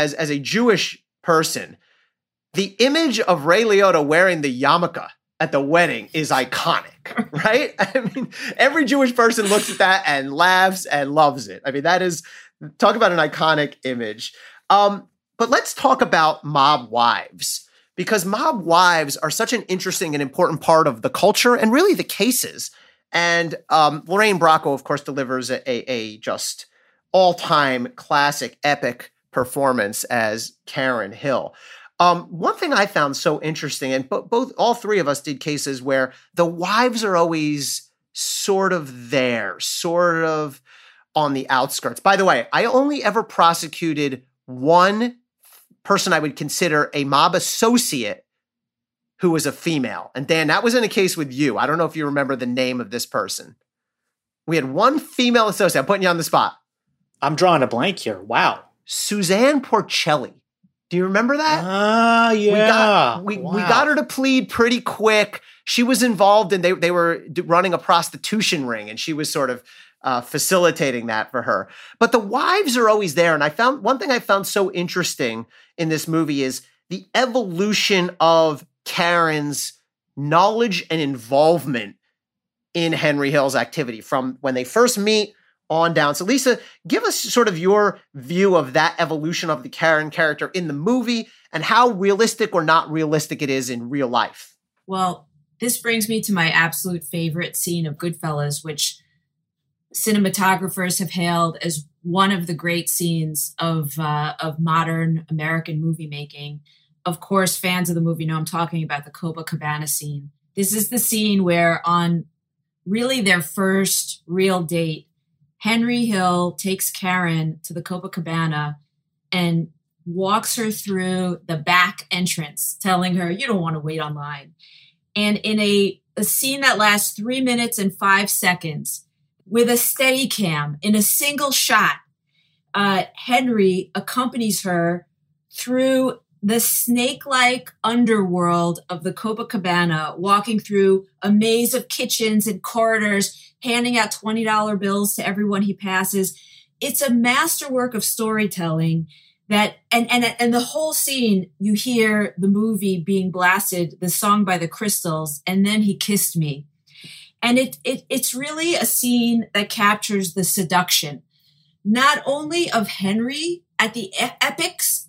a Jewish person, the image of Ray Liotta wearing the yarmulke at the wedding is iconic, right? I mean, every Jewish person looks at that and laughs and loves it. I mean, talk about an iconic image. But let's talk about mob wives. Because mob wives are such an interesting and important part of the culture and really the cases. And Lorraine Bracco, of course, delivers a just all-time classic epic performance as Karen Hill. One thing I found so interesting, and all three of us did cases where the wives are always sort of there, sort of on the outskirts. By the way, I only ever prosecuted one person I would consider a mob associate who was a female. And Dan, that was in a case with you. I don't know if you remember the name of this person. We had one female associate. I'm putting you on the spot. I'm drawing a blank here. Wow. Suzanne Porcelli. Do you remember that? Yeah. We got her to plead pretty quick. She was involved and they were running a prostitution ring and she was sort of facilitating that for her. But the wives are always there. And one thing I found so interesting in this movie is the evolution of Karen's knowledge and involvement in Henry Hill's activity from when they first meet on down. So Lisa, give us sort of your view of that evolution of the Karen character in the movie and how realistic or not realistic it is in real life. Well, this brings me to my absolute favorite scene of Goodfellas, which cinematographers have hailed as one of the great scenes of modern American movie making. Of course, fans of the movie know I'm talking about the Copacabana scene. This is the scene where on really their first real date, Henry Hill takes Karen to the Copacabana and walks her through the back entrance, telling her, you don't want to wait online. And in a scene that lasts 3 minutes and 5 seconds, with a steady cam in a single shot, Henry accompanies her through the snake-like underworld of the Copacabana, walking through a maze of kitchens and corridors, handing out $20 bills to everyone he passes. It's a masterwork of storytelling that, and the whole scene, you hear the movie being blasted, the song by the Crystals, and then he kissed me. And it's really a scene that captures the seduction, not only of Henry at the apex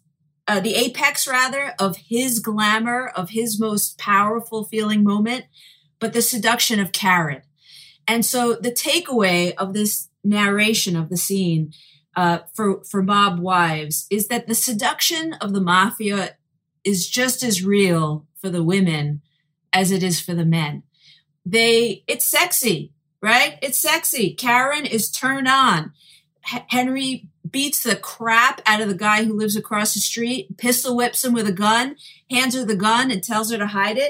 of his glamour, of his most powerful feeling moment, but the seduction of Karen. And so the takeaway of this narration of the scene for mob wives is that the seduction of the mafia is just as real for the women as it is for the men. It's sexy, right? It's sexy. Karen is turned on. Henry beats the crap out of the guy who lives across the street, pistol whips him with a gun, hands her the gun and tells her to hide it.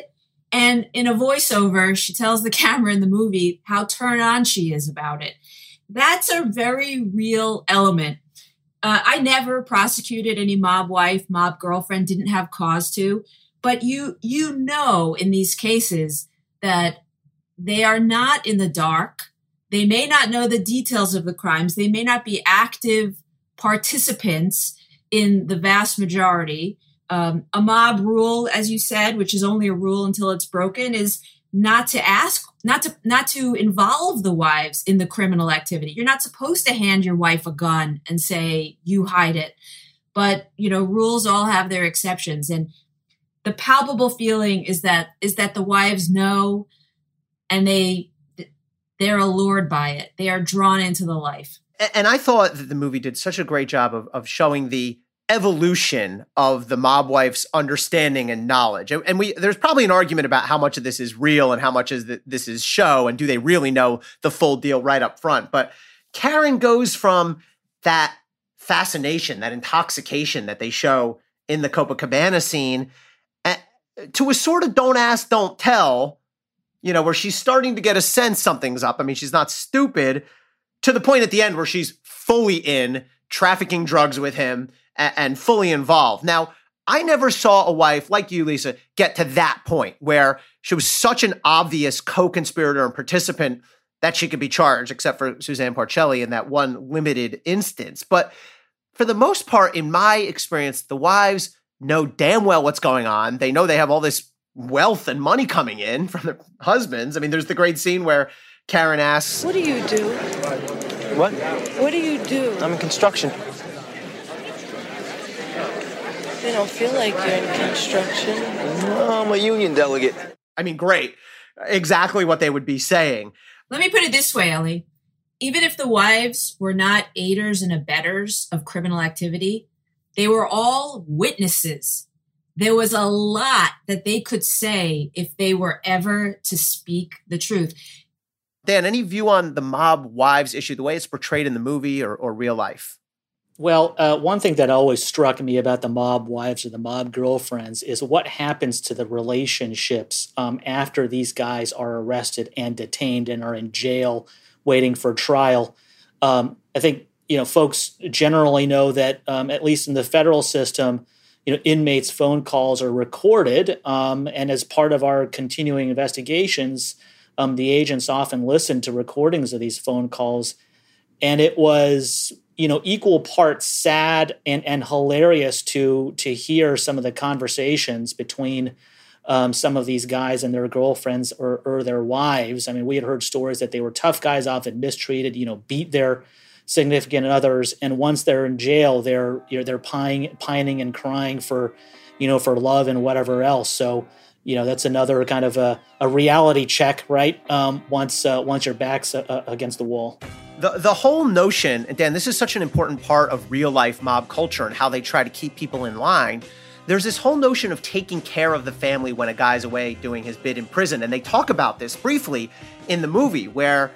And in a voiceover, she tells the camera in the movie how turned on she is about it. That's a very real element. I never prosecuted any mob wife, mob girlfriend, didn't have cause to. But you know in these cases that they are not in the dark. They may not know the details of the crimes. They may not be active participants in the vast majority. A mob rule, as you said, which is only a rule until it's broken, is not to involve the wives in the criminal activity. You're not supposed to hand your wife a gun and say, you hide it. But, rules all have their exceptions. And the palpable feeling is that the wives know, and they're allured by it. They are drawn into the life. And I thought that the movie did such a great job of showing the evolution of the mob wife's understanding and knowledge. And there's probably an argument about how much of this is real and how much this is show, and do they really know the full deal right up front. But Karen goes from that fascination, that intoxication that they show in the Copacabana scene to a sort of don't ask, don't tell, where she's starting to get a sense something's up. I mean, she's not stupid, to the point at the end where she's fully in, trafficking drugs with him and fully involved. Now, I never saw a wife like you, Lisa, get to that point where she was such an obvious co-conspirator and participant that she could be charged, except for Suzanne Porcelli in that one limited instance. But for the most part, in my experience, the wives know damn well what's going on. They know they have all this wealth and money coming in from their husbands. I mean, there's the great scene where Karen asks, "What do you do?" What? What do you do? I'm in construction. They don't feel like you're in construction. No, I'm a union delegate. I mean, great. Exactly what they would be saying. Let me put it this way, Ellie. Even if the wives were not aiders and abettors of criminal activity, they were all witnesses. There was a lot that they could say if they were ever to speak the truth. Dan, any view on the mob wives issue, the way it's portrayed in the movie or real life? Well, one thing that always struck me about the mob wives or the mob girlfriends is what happens to the relationships after these guys are arrested and detained and are in jail waiting for trial. I think, folks generally know that at least in the federal system, inmates' phone calls are recorded. And as part of our continuing investigations, the agents often listen to recordings of these phone calls. And it was, equal parts sad and hilarious to hear some of the conversations between some of these guys and their girlfriends or their wives. I mean, we had heard stories that they were tough guys, often mistreated, beat their significant others, and once they're in jail, they're pining and crying for love and whatever else. So, that's another kind of a reality check, right? Once your back's against the wall. The whole notion, and Dan, this is such an important part of real life mob culture and how they try to keep people in line. There's this whole notion of taking care of the family when a guy's away doing his bid in prison. And they talk about this briefly in the movie where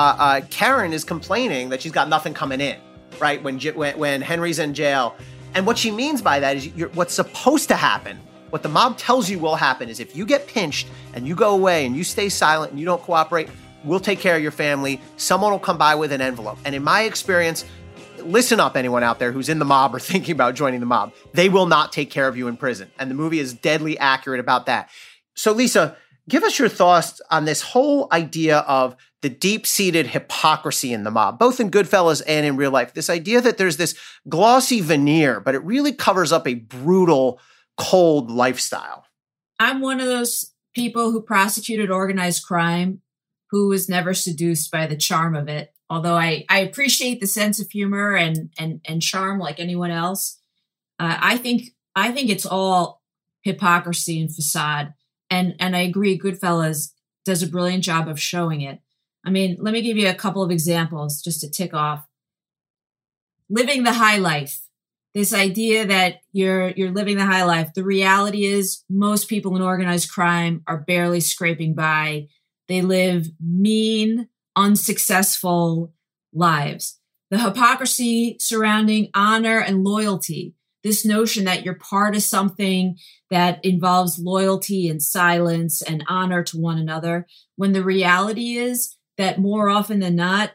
Karen is complaining that she's got nothing coming in, right? When Henry's in jail. And what she means by that is what's supposed to happen, what the mob tells you will happen is if you get pinched and you go away and you stay silent and you don't cooperate, we'll take care of your family. Someone will come by with an envelope. And in my experience, listen up, anyone out there who's in the mob or thinking about joining the mob. They will not take care of you in prison. And the movie is deadly accurate about that. So, Lisa, give us your thoughts on this whole idea of the deep-seated hypocrisy in the mob, both in Goodfellas and in real life. This idea that there's this glossy veneer, but it really covers up a brutal, cold lifestyle. I'm one of those people who prosecuted organized crime who was never seduced by the charm of it. Although I appreciate the sense of humor and charm like anyone else. I think it's all hypocrisy and facade. And I agree, Goodfellas does a brilliant job of showing it. I mean, let me give you a couple of examples just to tick off. Living the high life. This idea that you're living the high life. The reality is most people in organized crime are barely scraping by. They live mean, unsuccessful lives. The hypocrisy surrounding honor and loyalty. this notion that you're part of something that involves loyalty and silence and honor to one another, when the reality is that more often than not,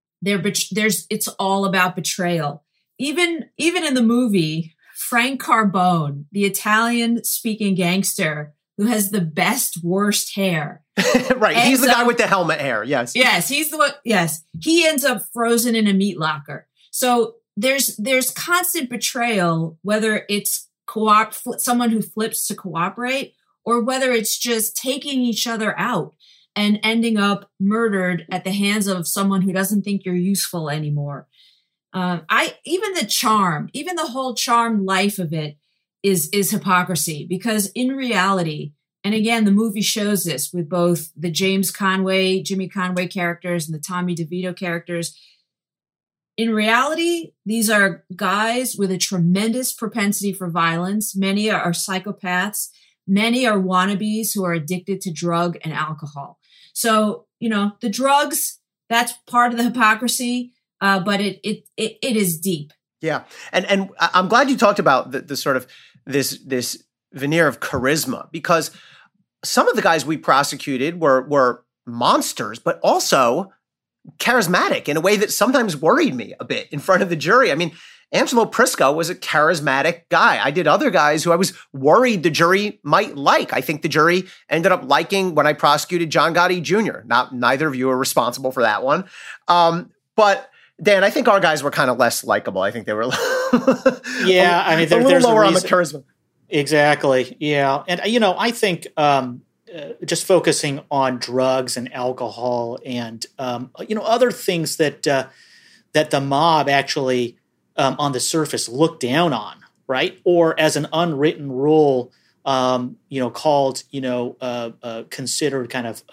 it's all about betrayal. Even in the movie, Frank Carbone, the Italian-speaking gangster who has the best, worst hair. Right. He's the guy with the helmet hair. Yes. Yes. He's the one. Yes. He ends up frozen in a meat locker. So there's constant betrayal, whether it's someone who flips to cooperate or whether it's just taking each other out and ending up murdered at the hands of someone who doesn't think you're useful anymore. Even the whole charmed life of it is hypocrisy, because in reality, and again, the movie shows this with both the Jimmy Conway characters and the Tommy DeVito characters. In reality, these are guys with a tremendous propensity for violence. Many are psychopaths. Many are wannabes who are addicted to drug and alcohol. So, the drugs, that's part of the hypocrisy, but it is deep. Yeah. And I'm glad you talked about the sort of this veneer of charisma, because some of the guys we prosecuted were monsters, but also charismatic in a way that sometimes worried me a bit in front of the jury. I mean, Angelo Prisco was a charismatic guy. I did other guys who I was worried the jury might like. I think the jury ended up liking when I prosecuted John Gotti Jr. Neither of you are responsible for that one. But Dan, I think our guys were kind of less likable. I think they were yeah, I mean, there's lower on the charisma. Exactly. Yeah. And, I think just focusing on drugs and alcohol and, other things that the mob actually on the surface look down on, right? Or as an unwritten rule, called, considered kind of,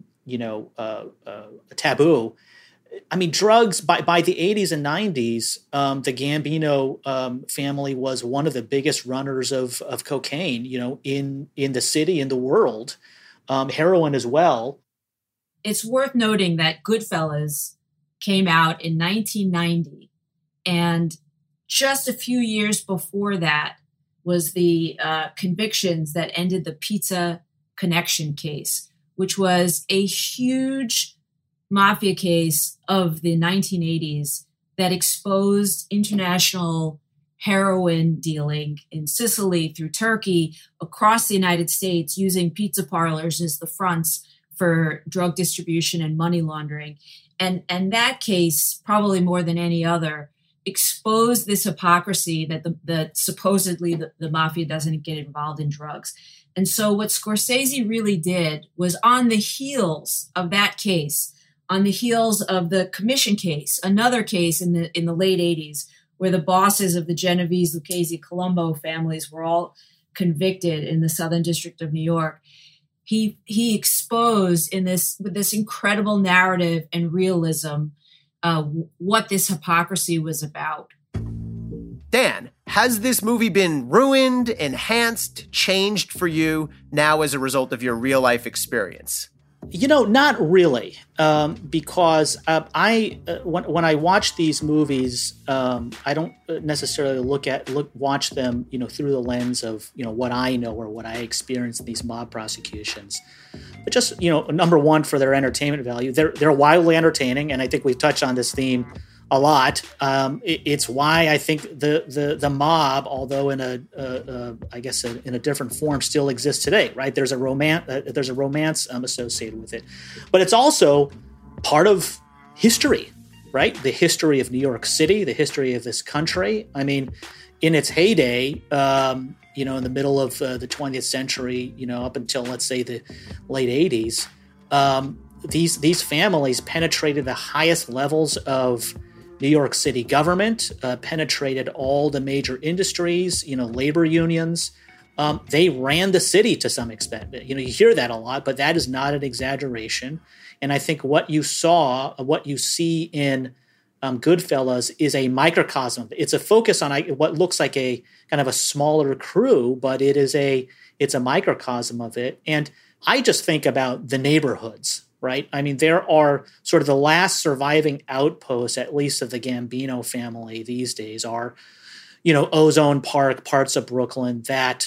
a taboo. I mean, drugs by the 80s and 90s, the Gambino family was one of the biggest runners of cocaine, in the city, in the world, heroin as well. It's worth noting that Goodfellas came out in 1990, and just a few years before that was the convictions that ended the Pizza Connection case, which was a huge mafia case of the 1980s that exposed international heroin dealing in Sicily, through Turkey, across the United States, using pizza parlors as the fronts for drug distribution and money laundering. And that case, probably more than any other, exposed this hypocrisy that supposedly the mafia doesn't get involved in drugs. And so what Scorsese really did was, on the heels of that case, on the heels of the Commission case, another case in the late 80s, where the bosses of the Genovese, Lucchese, Colombo families were all convicted in the Southern District of New York, he exposed with this incredible narrative and realism what this hypocrisy was about. Dan, has this movie been ruined, enhanced, changed for you now as a result of your real life experience? Not really, because when I watch these movies, I don't necessarily watch them, through the lens of what I know or what I experienced in these mob prosecutions. But just number one, for their entertainment value, they're wildly entertaining, and I think we've touched on this theme a lot. It's why I think the mob, although in a different form, still exists today. Right? There's a romance associated with it, but it's also part of history. Right? The history of New York City, the history of this country. I mean, in its heyday, in the middle of the 20th century, up until, let's say, the late 80s, these families penetrated the highest levels of New York City government, penetrated all the major industries, labor unions. They ran the city to some extent. You hear that a lot, but that is not an exaggeration. And I think what you see in Goodfellas is a microcosm. It's a focus on what looks like a kind of a smaller crew, but it's a microcosm of it. And I just think about the neighborhoods, right? I mean, there are sort of the last surviving outposts, at least of the Gambino family these days, are, Ozone Park, parts of Brooklyn that,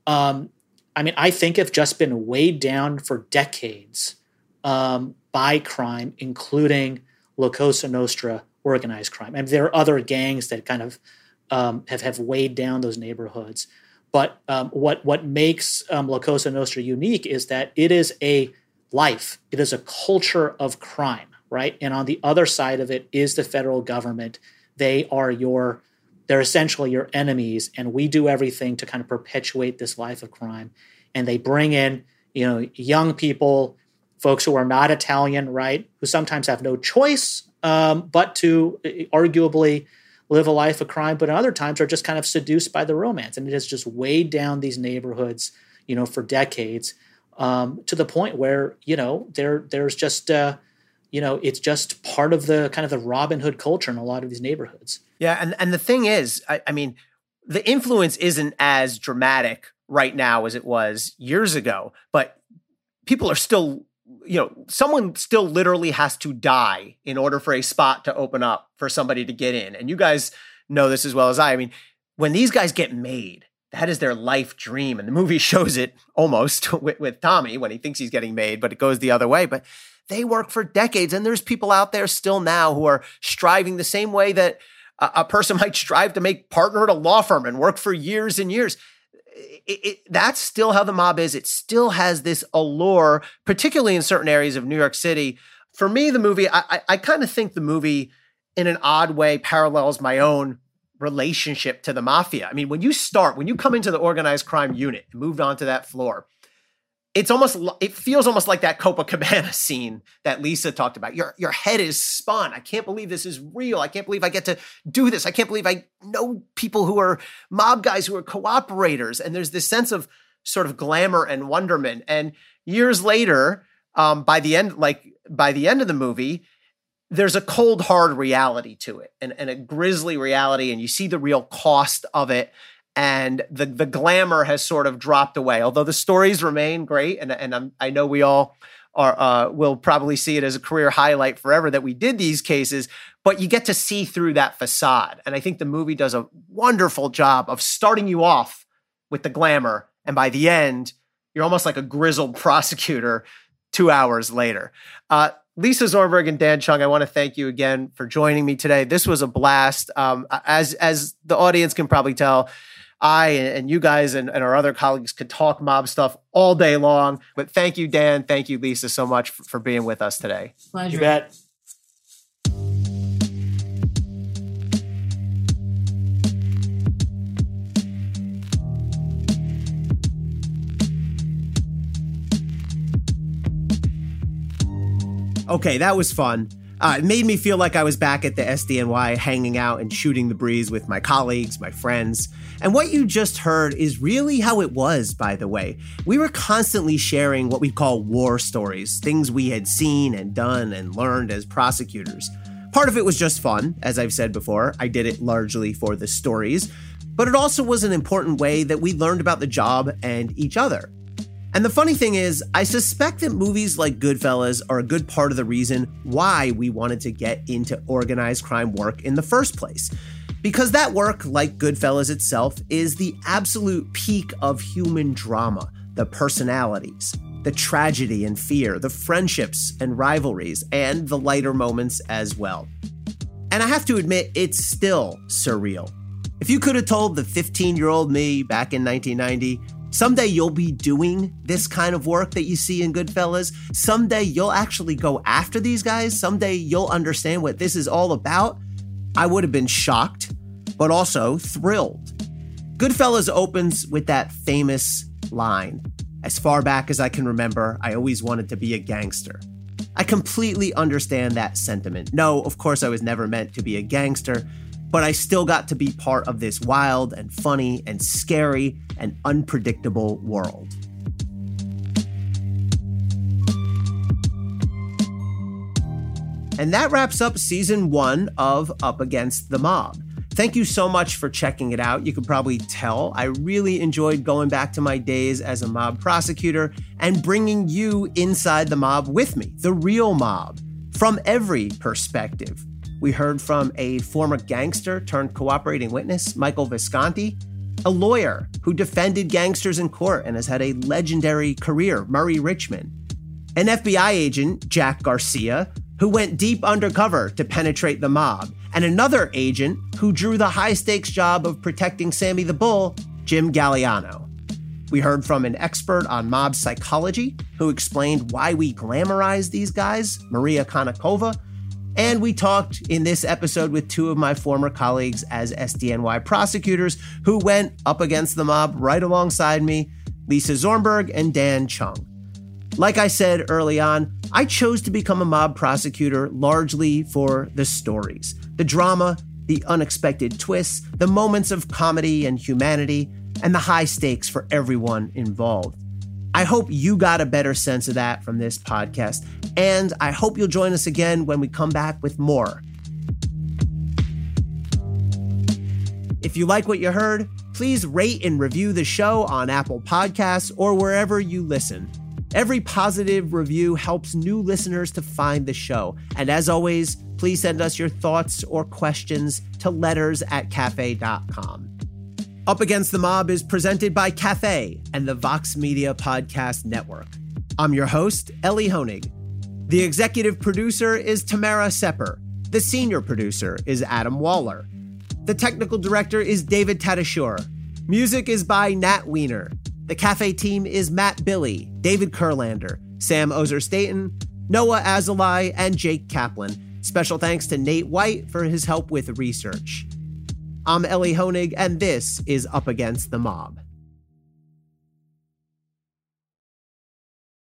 I think have just been weighed down for decades by crime, including La Cosa Nostra organized crime. And there are other gangs that kind of have weighed down those neighborhoods. But what makes La Cosa Nostra unique is that it is a life. It is a culture of crime, right? And on the other side of it is the federal government. They're essentially your enemies, and we do everything to kind of perpetuate this life of crime. And they bring in, young people, folks who are not Italian, right, who sometimes have no choice but to arguably live a life of crime, but at other times are just kind of seduced by the romance. And it has just weighed down these neighborhoods, for decades, to the point where, there's just, it's just part of the kind of the Robin Hood culture in a lot of these neighborhoods. Yeah, and the thing is, I mean, the influence isn't as dramatic right now as it was years ago, but people are still, someone still literally has to die in order for a spot to open up for somebody to get in. And you guys know this as well as I. I mean, when these guys get made, that is their life dream. And the movie shows it almost with Tommy when he thinks he's getting made, but it goes the other way. But they work for decades. And there's people out there still now who are striving the same way that a person might strive to make partner at a law firm and work for years and years. That's still how the mob is. It still has this allure, particularly in certain areas of New York City. For me, the movie, I kind of think the movie in an odd way parallels my own relationship to the mafia. I mean, when you come into the organized crime unit and moved onto that floor, it feels almost like that Copacabana scene that Lisa talked about. Your head is spun. I can't believe this is real. I can't believe I get to do this. I can't believe I know people who are mob guys who are cooperators. And there's this sense of sort of glamour and wonderment. And years later, by the end of the movie, there's a cold, hard reality to it and a grisly reality. And you see the real cost of it. And the glamour has sort of dropped away, although the stories remain great. And I know we all will probably see it as a career highlight forever that we did these cases, but you get to see through that facade. And I think the movie does a wonderful job of starting you off with the glamour. And by the end, you're almost like a grizzled prosecutor 2 hours later. Lisa Zornberg and Dan Chung, I want to thank you again for joining me today. This was a blast. As the audience can probably tell, I and you guys and our other colleagues could talk mob stuff all day long. But thank you, Dan. Thank you, Lisa, so much for being with us today. Pleasure. You bet. Okay, that was fun. It made me feel like I was back at the SDNY hanging out and shooting the breeze with my colleagues, my friends. And what you just heard is really how it was, by the way. We were constantly sharing what we call war stories, things we had seen and done and learned as prosecutors. Part of it was just fun. As I've said before, I did it largely for the stories. But it also was an important way that we learned about the job and each other. And the funny thing is, I suspect that movies like Goodfellas are a good part of the reason why we wanted to get into organized crime work in the first place. Because that work, like Goodfellas itself, is the absolute peak of human drama, the personalities, the tragedy and fear, the friendships and rivalries, and the lighter moments as well. And I have to admit, it's still surreal. If you could have told the 15-year-old me back in 1990, someday you'll be doing this kind of work that you see in Goodfellas. Someday you'll actually go after these guys. Someday you'll understand what this is all about. I would have been shocked, but also thrilled. Goodfellas opens with that famous line. As far back as I can remember, I always wanted to be a gangster. I completely understand that sentiment. No, of course I was never meant to be a gangster, but I still got to be part of this wild and funny and scary and unpredictable world. And that wraps up season 1 of Up Against the Mob. Thank you so much for checking it out. You could probably tell I really enjoyed going back to my days as a mob prosecutor and bringing you inside the mob with me, the real mob, from every perspective. We heard from a former gangster turned cooperating witness, Michael Visconti, a lawyer who defended gangsters in court and has had a legendary career, Murray Richmond, an FBI agent, Jack Garcia, who went deep undercover to penetrate the mob, and another agent who drew the high-stakes job of protecting Sammy the Bull, Jim Galliano. We heard from an expert on mob psychology who explained why we glamorize these guys, Maria Konnikova, and we talked in this episode with two of my former colleagues as SDNY prosecutors who went up against the mob right alongside me, Lisa Zornberg and Dan Chung. Like I said early on, I chose to become a mob prosecutor largely for the stories, the drama, the unexpected twists, the moments of comedy and humanity, and the high stakes for everyone involved. I hope you got a better sense of that from this podcast, and I hope you'll join us again when we come back with more. If you like what you heard, please rate and review the show on Apple Podcasts or wherever you listen. Every positive review helps new listeners to find the show. And as always, please send us your thoughts or questions to letters@cafe.com. Up Against the Mob is presented by Cafe and the Vox Media Podcast Network. I'm your host, Ellie Honig. The executive producer is Tamara Sepper. The senior producer is Adam Waller. The technical director is David Tadashur. Music is by Nat Wiener. The Cafe team is Matt Billy, David Kurlander, Sam Ozer-Staten, Noah Azulai, and Jake Kaplan. Special thanks to Nate White for his help with research. I'm Ellie Honig, and this is Up Against the Mob.